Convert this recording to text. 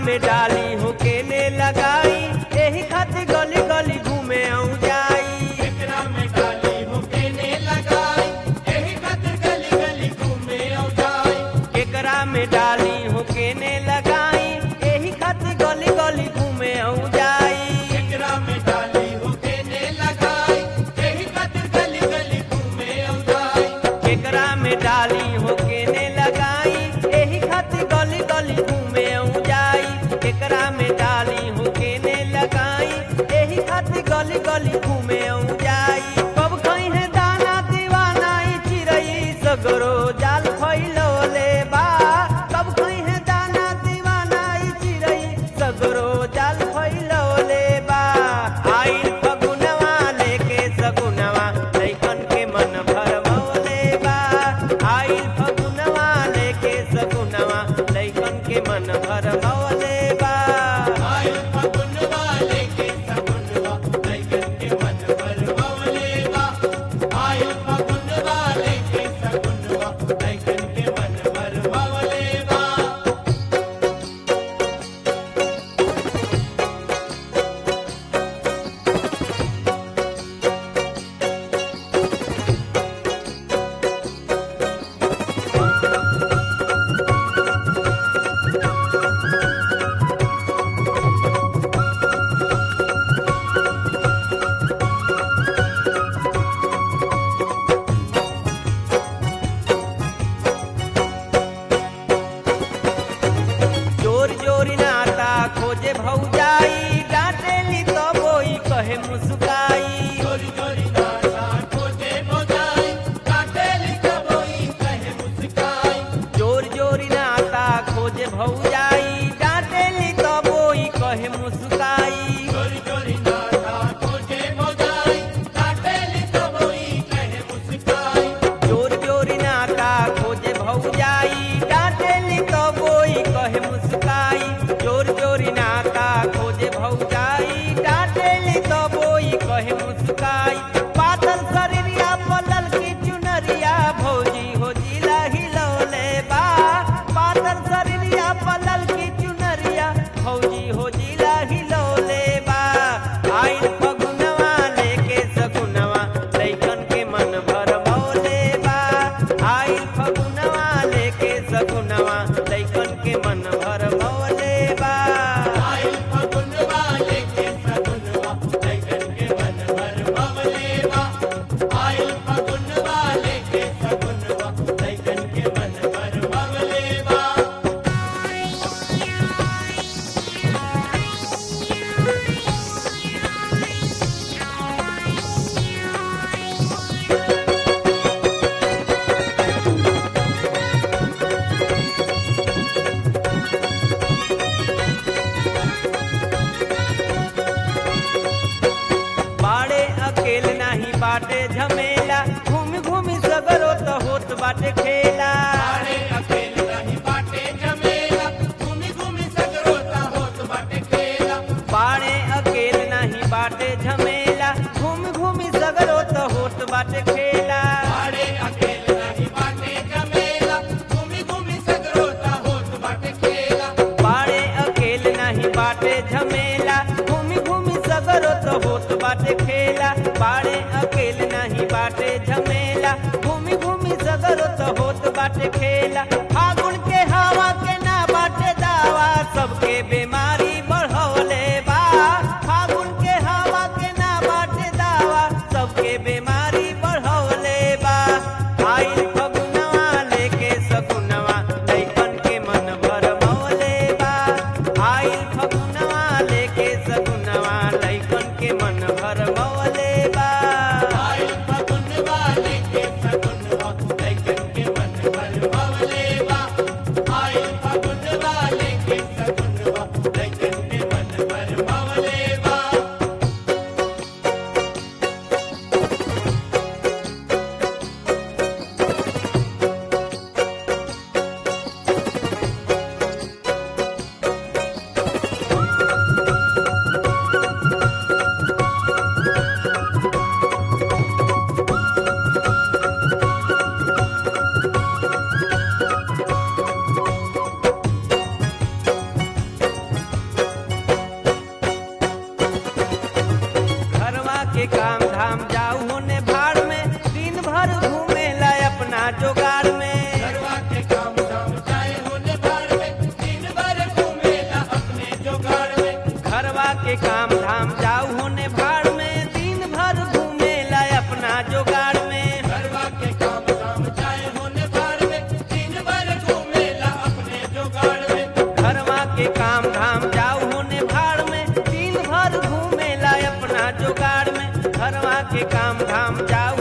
में डाली हो केने लगाई एही खातिर गली गली घूमे आऊं जाई। केकरा में डाली हो केने लगाई एही खातिर गली गली घूमे आऊं जाई। केकरा में डाली हो केने लगाई एही खातिर गली गली घूमे आऊं जाई। केकरा में डाली हो केने लगाई एही खातिर गली गली घूमे आऊं जाई। केकरा में डाली हो केने लगाई एही खातिर गली गली घूमे आऊं जाई। केकरा में डाली हो केने लगाई एही खातिर गली गली घूमे आऊं जाई। कब कहीं है दाना दीवाना ई चिरई सगरो जाल फैलौले बा। कब कहीं है दाना दीवाना ई चिरई सगरो जाल फैलौले बा। आइल फगुनवा लेके सगुनवा लइकन के मन भरमौले बा। आइल फगुनवा लेके सगुनवा लइकन के मन भरमौले बा। आइल फगुनवा लेके सगुनवा लइकन के मन भरमौले बा। आइल फगुनवा लेके सगुनवा लइकन के मन भरमौले बा। जोर जोर नाता खोजे भौजाई डांटेली तो बोई कहे मुस्काई। चोरी चोरी नाता खोजे भौजाई काटेली कबोई कहे मुस्काई। जोर जोर नाता खोजे भौजाई डांटेली तो बोई कहे मुस्काई। चोरी चोरी नाता खोजे भौजाई काटेली कबोई कहे मुस्काई। जोर जोर नाता खोजे भौजाई डांटेली तो बोई कहे मुस्काई। जोर जोर नाता खोजे भौजाई डांटेली तो बोई कहे मुस्काई। पातल शरीरिया पलल की चुनरिया भौजी हो जिला हिलौले बा। पातल शरीरिया पलल की चुनरिया भौजी हो जिला हिलौले बा। आइल फगुनवा लेके सगुनवा लइकन के मन भरमौले बा। आइल फगुनवा लेके सगुनवा लइकन के मन भरमौले बा। आइल फगुनवा लेके सगुनवा लइकन के मन भरमौले बा। आइल फगुनवा लेके सगुनवा लइकन के मन भरमौले बा। बाड़े अकेल नाही बाटे झमेला घूमी घूमी सगरो तो होत बाटे खेला। बाड़े अकेले नहीं बाटे झमेला घूमी घूमी सगरो ता होत बाटे खेला। बाड़े अकेल नाही बाटे झमेला घूमी घूमी सगरो तो होत बाटे खेला। बाड़े अकेले नहीं बाटे झमेला घूमी घूमी सगरो ता होत बाटे खेला। बाड़े अकेल नाही बाटे झमेला घूमी घूमी सगरो तो होत बाटे खेला। बाड़े अकेल नाही बाटे झमेला घूमी घूमी सगरो तो होत बाटे खेला। फागुन के हवा के ना बाटे दावा सबके बीमारी बढ़ौले बा। फागुन के हवा के ना बाटे दावा सबके बीमारी बढ़ौले बा। आइल फगुनवा लेके सगुनवा लइकन के मन भरमौले बा। आइल फगुनवा लेके सगुनवा लइकन के मन भरमौले बा। आइल फगुनवा धाम जाऊ होने भाड़ में दिन भर घूमेला अपना जोगाड़ में घरवा के काम धाम जाए होने भाड़ में दिन भर घूमेला अपने जोगाड़ में घरवा के काम धाम जाऊ होने भाड़ में दिन भर घूमेला अपना जोगाड़ में घरवा के काम धाम जाए होने भाड़ में दिन भर घूमेला अपने जोगाड़ में घरवा के काम धाम जाऊ होने भाड़ में दिन भर घूमेला अपना जोगाड़ में घरवा के काम धाम जाऊ